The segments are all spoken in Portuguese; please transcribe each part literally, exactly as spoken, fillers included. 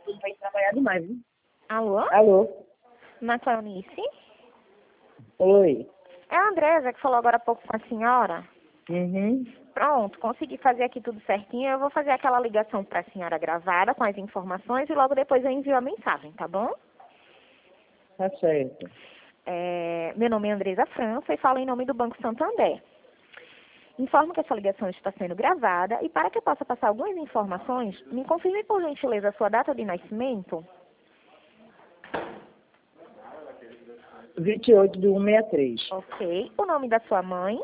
Tu vai trabalhar demais, viu? Alô? Alô? Na Cleonice? Oi. É a Andresa que falou agora há pouco com a senhora. Uhum. Pronto, consegui fazer aqui tudo certinho. Eu vou fazer aquela ligação para a senhora gravada com as informações e logo depois eu envio a mensagem, tá bom? Tá certo. É, meu nome é Andresa França e falo em nome do Banco Santander. Informo que essa ligação está sendo gravada e para que eu possa passar algumas informações, me confirme por gentileza a sua data de nascimento. vinte e oito de um sessenta e três. Ok. O nome da sua mãe.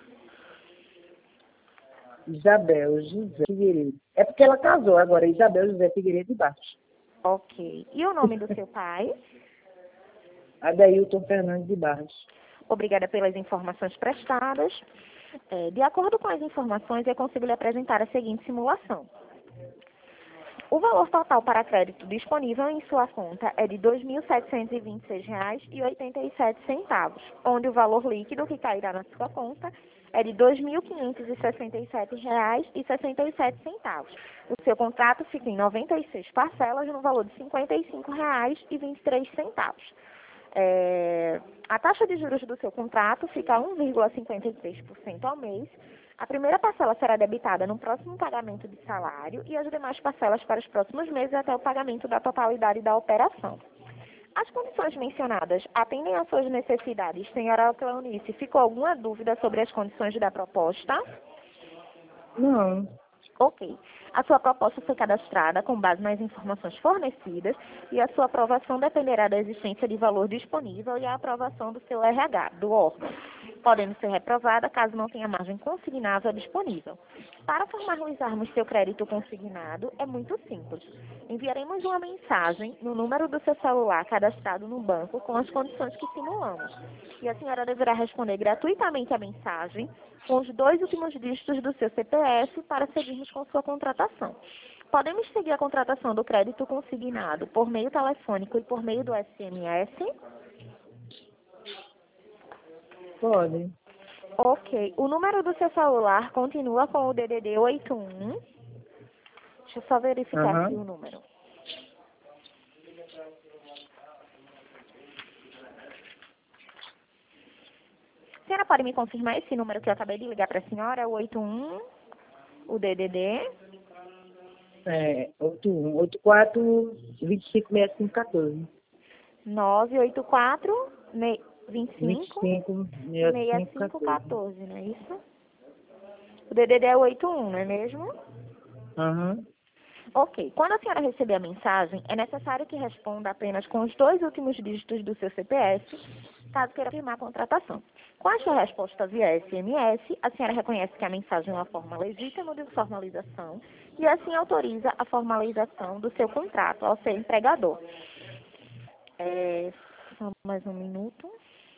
Isabel José Figueiredo. É porque ela casou agora, Isabel José Figueiredo de Barros. Ok. E o nome do seu pai? Adailton Fernandes de Barros. Obrigada pelas informações prestadas. É, de acordo com as informações, eu consigo lhe apresentar a seguinte simulação. O valor total para crédito disponível em sua conta é de dois mil setecentos e vinte e seis reais e oitenta e sete centavos, onde o valor líquido que cairá na sua conta é de dois mil quinhentos e sessenta e sete reais e sessenta e sete centavos. O seu contrato fica em noventa e seis parcelas no valor de cinquenta e cinco reais e vinte e três centavos. É, a taxa de juros do seu contrato fica a um vírgula cinquenta e três por cento ao mês. A primeira parcela será debitada no próximo pagamento de salário e as demais parcelas para os próximos meses até o pagamento da totalidade da operação. As condições mencionadas atendem às suas necessidades, senhora Cleonice? Ficou alguma dúvida sobre as condições da proposta? Não. Ok. A sua proposta foi cadastrada com base nas informações fornecidas e a sua aprovação dependerá da existência de valor disponível e a aprovação do seu R H, do órgão, podendo ser reprovada caso não tenha margem consignável disponível. Para formalizarmos seu crédito consignado, é muito simples. Enviaremos uma mensagem no número do seu celular cadastrado no banco com as condições que simulamos. E a senhora deverá responder gratuitamente a mensagem com os dois últimos dígitos do seu C P F para seguirmos com sua contratação. Podemos seguir a contratação do crédito consignado por meio telefônico e por meio do S M S? Pode. Ok. O número do seu celular continua com o D D D oito um. Deixa eu só verificar aqui Aham. o número. A senhora pode me confirmar esse número que eu acabei de ligar para a senhora, o oito um, o D D D? É, oito um, oito quatro, vinte e cinco, sessenta e cinco, quatorze. nove oito quatro, vinte e vinte e cinco, cinco, sessenta e sessenta e cinco, cinco, quatorze. quatorze, não é isso? O D D D é o oito um, não é mesmo? Aham. Ok. Quando a senhora receber a mensagem, é necessário que responda apenas com os dois últimos dígitos do seu C P F, caso queira firmar a contratação. Com a sua resposta via S M S, a senhora reconhece que a mensagem é uma forma legítima de formalização e assim autoriza a formalização do seu contrato ao seu empregador. É, só mais um minuto.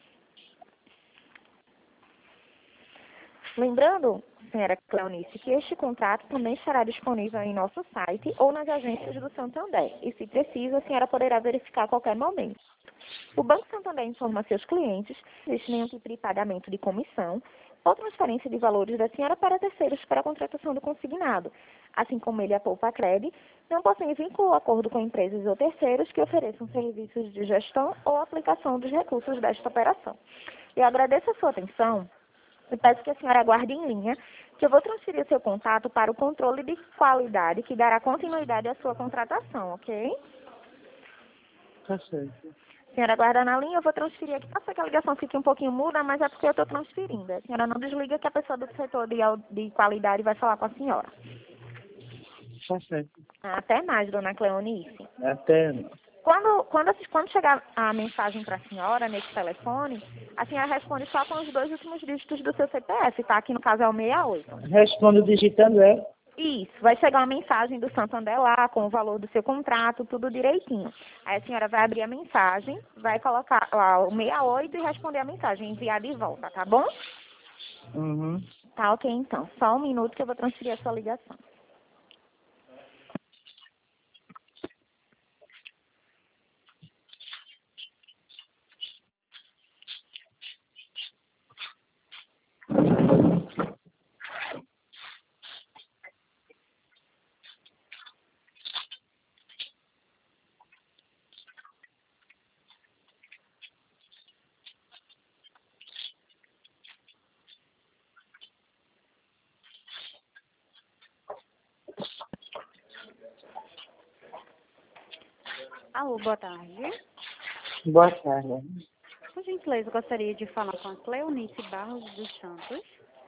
Lembrando, senhora Cleonice, que este contrato também estará disponível em nosso site ou nas agências do Santander. E, se preciso, a senhora poderá verificar a qualquer momento. O Banco Santander informa a seus clientes que não existe nenhum tipo de pagamento de comissão ou transferência de valores da senhora para terceiros para a contratação do consignado. Assim como ele, a Poupa Cred, não possui vínculo ou acordo com empresas ou terceiros que ofereçam serviços de gestão ou aplicação dos recursos desta operação. Eu agradeço a sua atenção. Eu peço que a senhora aguarde em linha, que eu vou transferir o seu contato para o controle de qualidade, que dará continuidade à sua contratação, ok? Tá certo. A senhora aguarda na linha, eu vou transferir aqui. Pode ser que a ligação fique um pouquinho muda, mas é porque eu estou transferindo. A senhora não desliga que a pessoa do setor de, au- de qualidade vai falar com a senhora. Tá certo. Até mais, dona Cleonice. Até. Quando, quando, quando chegar a mensagem para a senhora, nesse telefone, a senhora responde só com os dois últimos dígitos do seu C P F, tá? Aqui no caso é o sessenta e oito. Respondo digitando, é? Isso, vai chegar uma mensagem do Santander lá, com o valor do seu contrato, tudo direitinho. Aí a senhora vai abrir a mensagem, vai colocar lá o sessenta e oito e responder a mensagem, enviar de volta, tá bom? Uhum. Tá ok, então. Só um minuto que eu vou transferir a sua ligação. Alô, boa tarde. Boa tarde. Por gentileza, gostaria de falar com a Cleonice Barros dos Santos.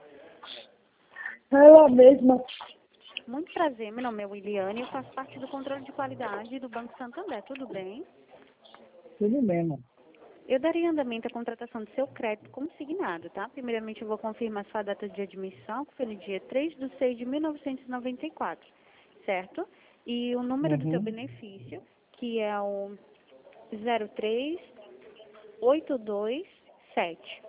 Ela mesma. Muito prazer, meu nome é Williane, eu faço parte do controle de qualidade do Banco Santander, tudo bem? Tudo mesmo. Eu daria andamento à contratação do seu crédito consignado, tá? Primeiramente, eu vou confirmar sua data de admissão, que foi no dia três de seis de mil novecentos e noventa e quatro, certo? E o número do seu Uhum. benefício, que é o zero três oito dois sete.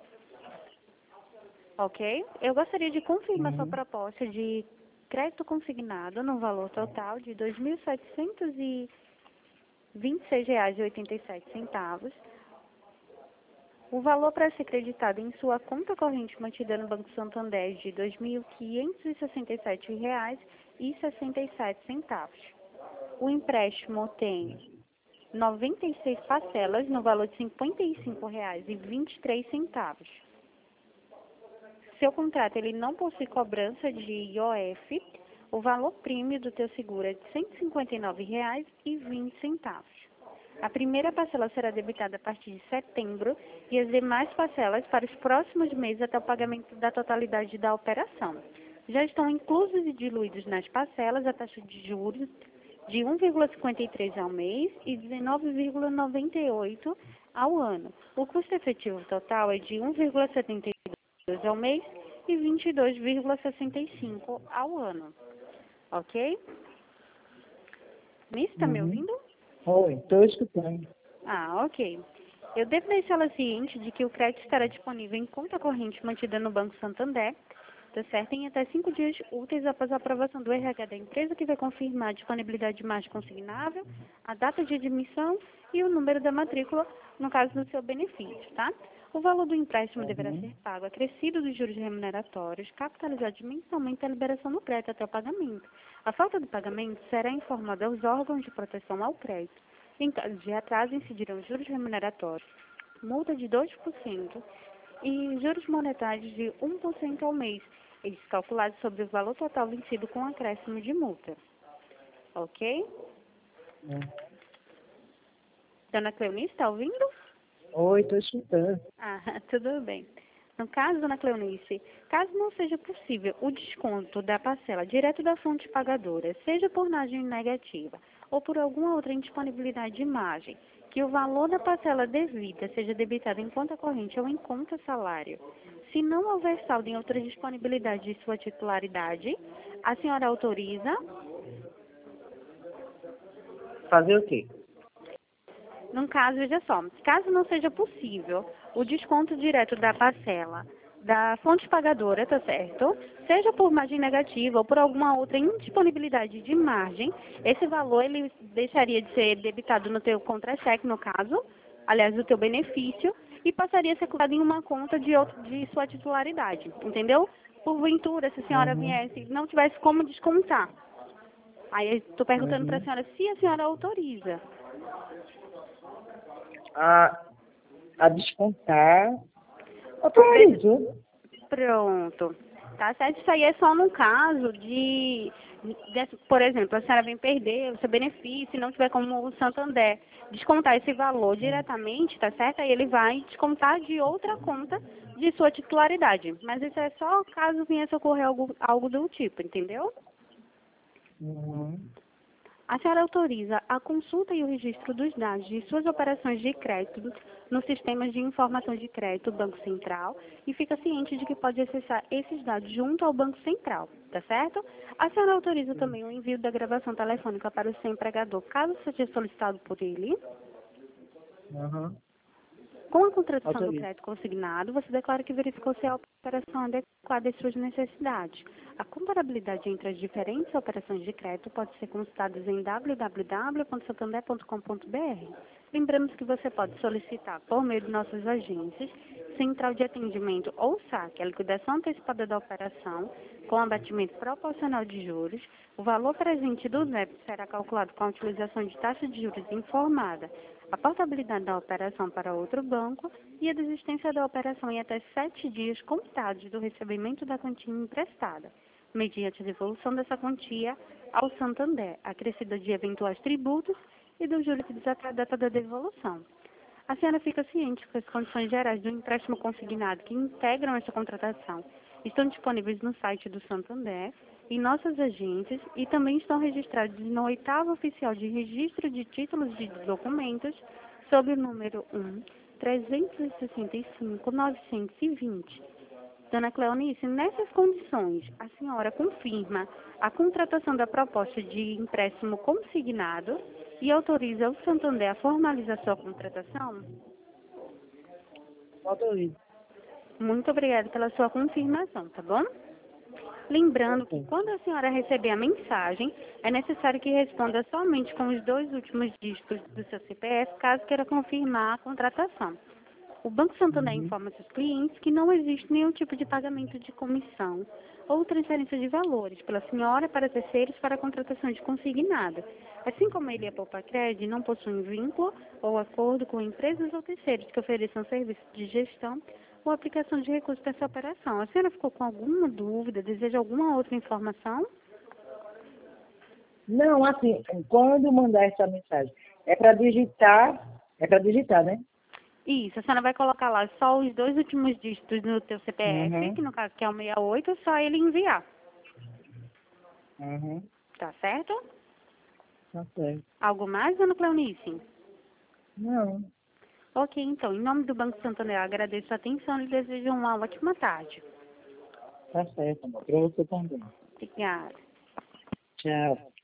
Ok? Eu gostaria de confirmar sua Uhum. proposta de crédito consignado no valor total de dois mil setecentos e vinte e seis reais e oitenta e sete centavos. O valor para ser creditado em sua conta corrente mantida no Banco Santander de dois mil quinhentos e sessenta e sete reais e sessenta e sete centavos. O empréstimo tem noventa e seis parcelas no valor de cinquenta e cinco reais e vinte e três centavos. Seu contrato ele não possui cobrança de I O F. O valor prêmio do teu seguro é de cento e cinquenta e nove reais e vinte centavos. A primeira parcela será debitada a partir de setembro e as demais parcelas para os próximos meses até o pagamento da totalidade da operação. Já estão inclusos e diluídos nas parcelas a taxa de juros de um vírgula cinquenta e três ao mês e dezenove vírgula noventa e oito ao ano. O custo efetivo total é de um vírgula setenta e dois ao mês e vinte e dois vírgula sessenta e cinco ao ano. Ok? Miss, está me Uhum. ouvindo? Oi, estou escutando. Ah, ok. Eu devo deixá-la ciente de que o crédito estará disponível em conta corrente mantida no Banco Santander, tá certo? Em até cinco dias úteis após a aprovação do R H da empresa, que vai confirmar a disponibilidade de margem consignável, a data de admissão e o número da matrícula, no caso do seu benefício, tá? O valor do empréstimo deverá Uhum. ser pago acrescido dos juros remuneratórios, capitalizados mensalmente a liberação do crédito até o pagamento. A falta do pagamento será informada aos órgãos de proteção ao crédito. Em caso de atraso, incidirão juros remuneratórios, multa de dois por cento e juros monetários de um por cento ao mês, eles calculados sobre o valor total vencido com acréscimo de multa. Ok? Uhum. Dona Cleonice, está ouvindo? Oi, estou escutando. Ah, tudo bem. No caso, dona Cleonice, caso não seja possível o desconto da parcela direto da fonte pagadora, seja por margem negativa ou por alguma outra indisponibilidade de margem, que o valor da parcela devida seja debitado em conta corrente ou em conta salário. Se não houver saldo em outra disponibilidade de sua titularidade, a senhora autoriza. Fazer o quê? Num caso, veja só, caso não seja possível o desconto direto da parcela da fonte pagadora, tá certo? Seja por margem negativa ou por alguma outra indisponibilidade de margem, esse valor ele deixaria de ser debitado no teu contra-cheque, no caso, aliás, do teu benefício, e passaria a ser colocado em uma conta de, outro, de sua titularidade, entendeu? Porventura, se a senhora Uhum. viesse, não tivesse como descontar. Aí estou perguntando para a Uhum. senhora se a senhora autoriza. A, a descontar. Autorizo. Pronto. Tá certo? Isso aí é só no caso de, de, por exemplo, a senhora vem perder o seu benefício e não tiver como o Santander descontar esse valor diretamente, tá certo? Aí ele vai descontar de outra conta de sua titularidade. Mas isso é só caso viesse a ocorrer algo, algo do tipo, entendeu? Uhum. A senhora autoriza a consulta e o registro dos dados de suas operações de crédito nos sistemas de informação de crédito do Banco Central e fica ciente de que pode acessar esses dados junto ao Banco Central, tá certo? A senhora autoriza também o envio da gravação telefônica para o seu empregador, caso seja solicitado por ele. Uhum. Com a contratação do Autorizo. crédito consignado, você declara que verificou se a operação é adequada às suas necessidades. A comparabilidade entre as diferentes operações de crédito pode ser consultada em w w w ponto santander ponto com ponto b r. Lembramos que você pode solicitar, por meio de nossas agências, central de atendimento ou saque, a liquidação antecipada da operação, com abatimento proporcional de juros. O valor presente do débito será calculado com a utilização de taxa de juros informada, a portabilidade da operação para outro banco e a desistência da operação em até sete dias contados do recebimento da quantia emprestada, mediante a devolução dessa quantia ao Santander, acrescida de eventuais tributos e dos juros até a data da devolução. A senhora fica ciente que as condições gerais do empréstimo consignado que integram essa contratação estão disponíveis no site do Santander, em nossas agências e também estão registrados no oitavo oficial de registro de títulos de documentos sob o número um, trezentos e sessenta e cinco, novecentos e vinte. Dona Cleonice, nessas condições, a senhora confirma a contratação da proposta de empréstimo consignado e autoriza o Santander a formalizar sua contratação? Autorizo. Muito obrigada pela sua confirmação, tá bom? Lembrando que quando a senhora receber a mensagem, é necessário que responda somente com os dois últimos dígitos do seu C P F, caso queira confirmar a contratação. O Banco Santander Uhum. informa seus clientes que não existe nenhum tipo de pagamento de comissão ou transferência de valores pela senhora para terceiros para a contratação de consignado. Assim como ele e a Poupacred não possuem vínculo ou acordo com empresas ou terceiros que ofereçam serviços de gestão ou aplicação de recursos para essa operação. A senhora ficou com alguma dúvida? Deseja alguma outra informação? Não, assim, quando mandar essa mensagem, é para digitar, é para digitar, né? Isso, a senhora vai colocar lá só os dois últimos dígitos no teu C P F, Uhum. que no caso que é o sessenta e oito, só ele enviar. Uhum. Tá certo? Tá certo. Algo mais, dona Cleonice? Não, Ok, então, em nome do Banco Santander, eu agradeço a atenção e desejo uma ótima tarde. tá certo, amor. Para você também. Obrigada. Tchau.